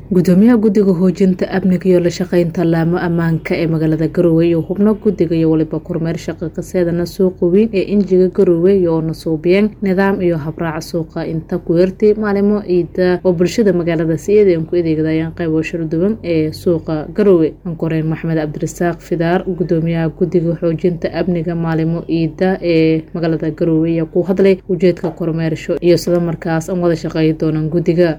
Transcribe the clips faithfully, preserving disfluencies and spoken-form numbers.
gudoomiyaha guddiga hoojinta amniga iyo la shaqeynta laamo ammaanka ee magaalada Garowe iyo xubno guddiga iyo waliba kormeer shaqo ka seedana suuqa weyn ee injiga Garowe iyo nasuubiyeen nidaam iyo habraac suuqa inta ku yartay maalmo ciida oo bulshada magaalada siiyeen ku adeegayaan qaybo shirduwan ee suuqa Garowe ankoreen Maxamed Cabdirasaaq Fidaar gudoomiyaha guddiga hoojinta amniga maalmo ciida ee magaalada Garowe iyo ku hadlay ujeedka kormeersho iyo sida markaas aan wada shaqeyn doonaan guddiga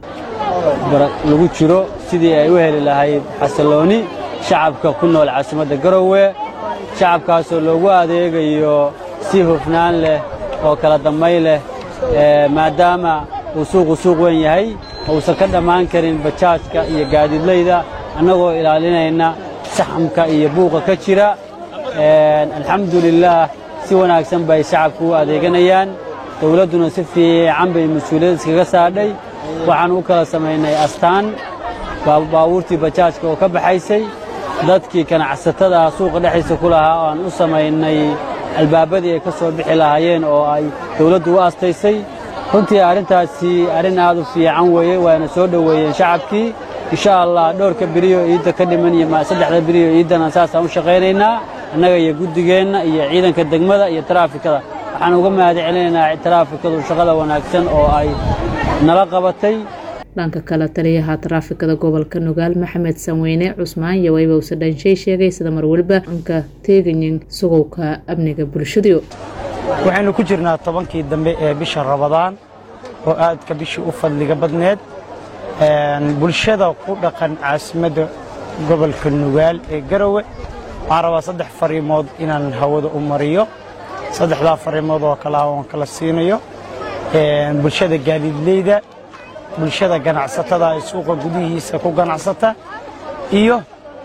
lagu jiro sidii ay u heli lahayd xasillooni shacabka ku nool caasimadda Garowe shacabkaas oo loogu adeegayo si hufnaan leh oo kala damay leh maadaama uu suuqu suuq weyn yahay oo uusan ka dhammaan karin bajaajka iyo gaadiidleyda annagoo ilaalinayna saxamka iyo buuqa ka jira alxamdulillaah si wanaagsan bay shacabku u adeeganayaan dawladduna si fiican bay mas'uuliyad iskaga saadhay waxaan u kala samaynay astaan baabuurtii bajaajka oo ka baxaysay dadkii ganacsatada suuqa dhexdiisa ku lahaa oo aan u samaynay albaabadii ay ka soo bixi lahaayeen oo ay dawladdu u astaysay runtii arrintaasi arrin aad u fiican weeye waana soo dhoweeyeen shacabkii insha allah dhowrka beriyo ciidda ka dhiman iyo saddexda beriyo ciiddana saasaan u shaqaynaynaa annaga iyo guddigeenna iyo ciidanka degmada iyo taraafikada waxaan uga mahad celinaynaa taraafikadu shaqada wanaagsan oo ay nala qabatay dhanka kale taliyaha taraafikada gobolka Nugaal Maxamed Samweyne Cusmaan iyo wayba uu sadhanshay sheegay sida mar walba anka teeganin suuqa amniga bulshada waxaanu ku jirnaa tobankii dambe ee bisha Ramadaan oo aad ka bishii u fadliga badneed bulshada ku dhaqan caasimadda gobolka Nugaal ee Garowe waxaan rabaa saddex fariimood inaan hawada u mariyo saddexda fariimood oo kala aan kala siinayo bulshada gaadiidleyda bulshada ganacsatada ee suuqa gudihiisa ku ganacsata iyo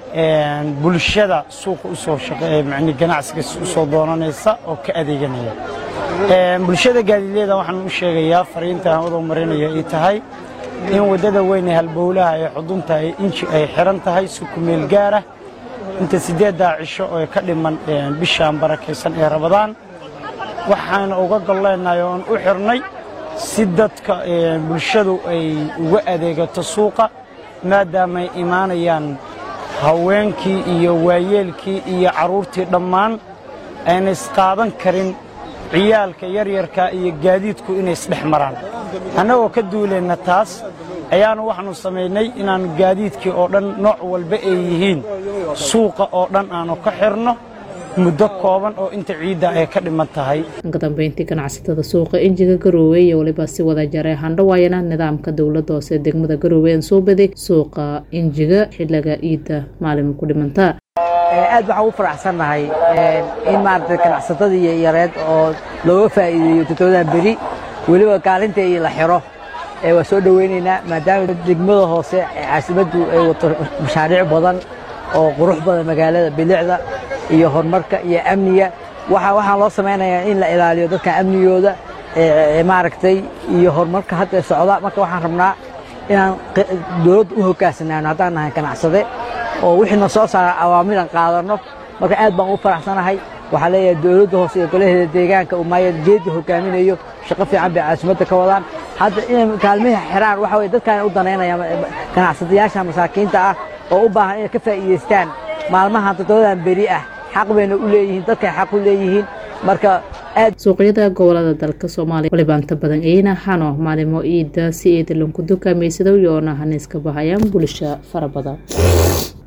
bulshada suuqa u soo shaqeeya macni ganacsiga u soo doonanaysa oo ka adeeganaya bulshada gaadiidleyda waxaan u sheegayaa fariinta hawada u marinaya ay tahay in wadada weyn ee halbowlaha ee xudunta ay inji ay xiran tahay si ku meel gaar ah inta sideedda cisho oo ka dhiman bishaan barakeysan ee Ramadaan waxaan uga galnay oo u xirnay si dadka bulshadu ay uga adeegato suuqa maadaama ay imaanayaan haweenkii iyo waayeelkii iyo caruurtii dhammaan ayna isqaadan karin ciyaalka yaryarka iyo gaadiidku inay isdhex maraan annagoo ka duuleena taas ayaanu waxaanu sameynay inaan gaadiidkii oo dhan nooc walba ay yihiin suuqa oo dhan aanu ka xirno muddo kooban oo inta ciidda ay ka dhiman tahay ka dambeyntii ganacsatada suuqa injiga Garowe iyo waliba si wada jaray handhawaayana nidaamka dawladda hoose degmada Garowe ee soo baday suuqa injiga xilliga ciidda maalin ku dhimanta aad waxaan u faraxsanahay in maartay ganacsatada iyo yareed oo looga faa'iideeyo toddobaad beri waliba kaalinta ay la xiro ee waa soo dhaweynaynaa maadaama degmada hoose ee caasimaddu ay wato mashaariic badan oo qurux badan magaalada bilicda iyo horumarka iyo amniga waxa waxa loo sameeyaa in la ilaaliyo dadka amnigooda ee maaragtay iyo horumarka hadda socda marka waxaan rabnaa inaan dawladda u hogaansanaano haddaan nahay ganacsade oo wixii soo saara awaamiran qaadano marka aad baan u faraxsanahay waxa leeyahay dawladda hoose ee golaheeda deegaanka uu maayad jeedi hogaaminayo shaqo fiican bay caasimadda ka wadaan hadda in kaalmaha xiraan waxa way dadkan u daneynayaan ganacsadayaasha masaakiinta ah oo u baahan inay ka faa'iideystaan maalmaha toddobaad beri ah xaq bayna u leeyihiin dadka xaq u leeyihiin marka aad suuqyada gobolada dalka Soomaaliya waliba inta badan ayna hano maalmo ciida si ay dalku dukaameysadoo yoona haniska bahayaan bulsho fara badan.